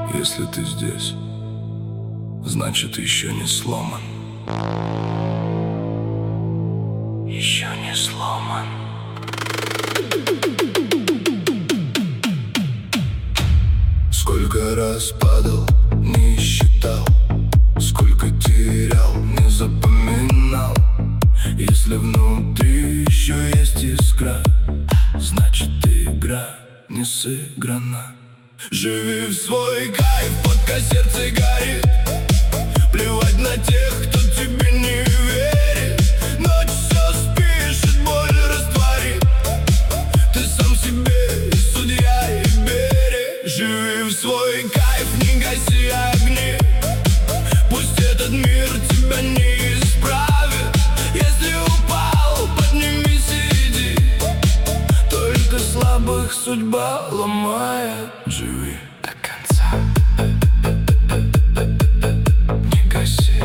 Если ты здесь, значит еще не сломан. Еще не сломан. Сколько раз падал, не считал. Сколько терял, не запоминал. Если внутри еще есть искра, значит игра не сыграна. Живи в свой кайф, пока сердце горит. Плевать на тех, кто тебе не верит. Ночь все спишет, боль растворит. Ты сам себе и судья, и берег. Живи в свой кайф, не гаси огни. Пусть этот мир тебя не исправит. Если упал, поднимись и иди. Только слабых судьба ломает. Живи до конца, не гаси.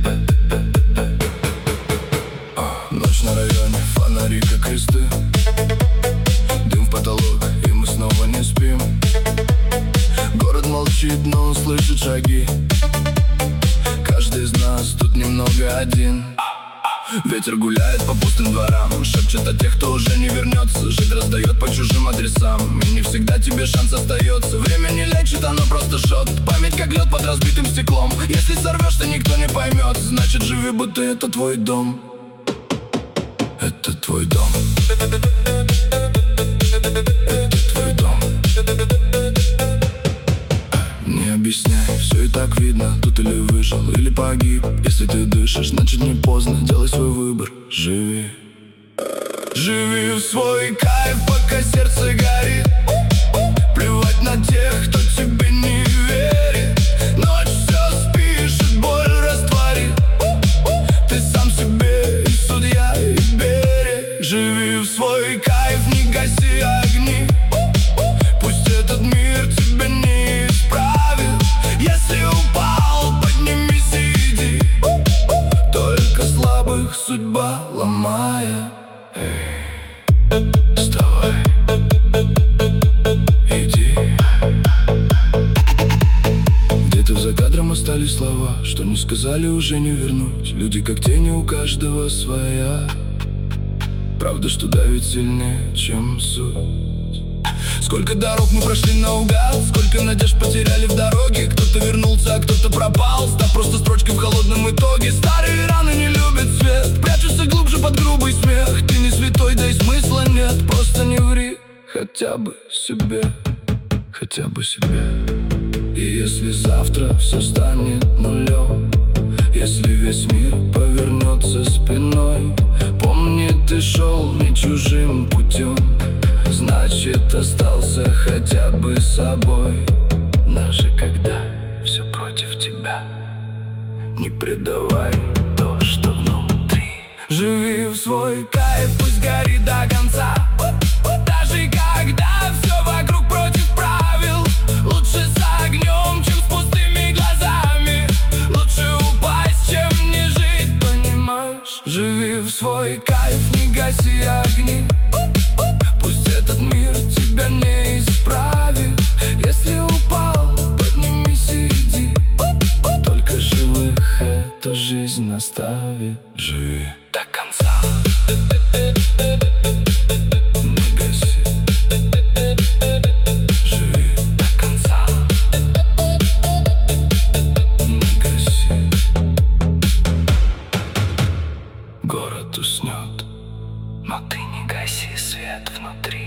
Ночь на районе, фонари как кресты. Дым в потолок, и мы снова не спим. Город молчит, но он слышит шаги. Каждый из нас тут немного один. Ветер гуляет по пустым дворам, шепчет о тех, кто уже не вернется. Жить раздает по чужим адресам, и не всегда тебе шанс остается. Время не лечит, оно просто жжет. Память как лед под разбитым стеклом. Если сорвешься, никто не поймет. Значит, живи, будто это твой дом. Это твой дом. Это твой дом. Не объясняй, все и так видно. Тут или выжил, или погиб. Если ты дышишь, значит не поздно. Делай свой выбор, живи. Живи в свой кайф, пока сердце горит. Плевать на тех, кто тебе не верит. Ночь все спишет, боль растворит. Ты сам себе и судья, и берег. Живи в свой кайф, не гаси огни. Пусть этот мир тебя не исправит. Если упал, поднимись и иди. Только слабых судьба ломает. Эй, вставай, иди. Где-то за кадром остались слова, что не сказали, уже не вернуть. Люди как тени, у каждого своя. Правда, что давит сильнее, чем суть. Сколько дорог мы прошли наугад, сколько надежд потеряли в дороге. Кто-то вернулся, а кто-то пропал, став просто строчкой в холодном итоге. Старые раны не любят свет, прячутся глубже под грубый смех. Ты не святой, да и смысла нет. Просто не ври хотя бы себе, хотя бы себе. И если завтра все станет нулем, если весь мир повернется спиной, помни, ты шел не чужим путем. Значит, остался хотя бы собой. Даже когда все против тебя, не предавай то, что внутри. Живи в свой кайф, пусть горит до конца. Даже когда все вокруг против правил. Лучше с огнем, чем с пустыми глазами. Лучше упасть, чем не жить, понимаешь? Живи в свой кайф, не гаси огни. Пусть этот мир тебя не исправит. Если упал, поднимись и иди. Только живых эта жизнь наставит. Живи до конца, не гаси. Живи до конца, не гаси. Город уснет, но ты не гаси свет внутри.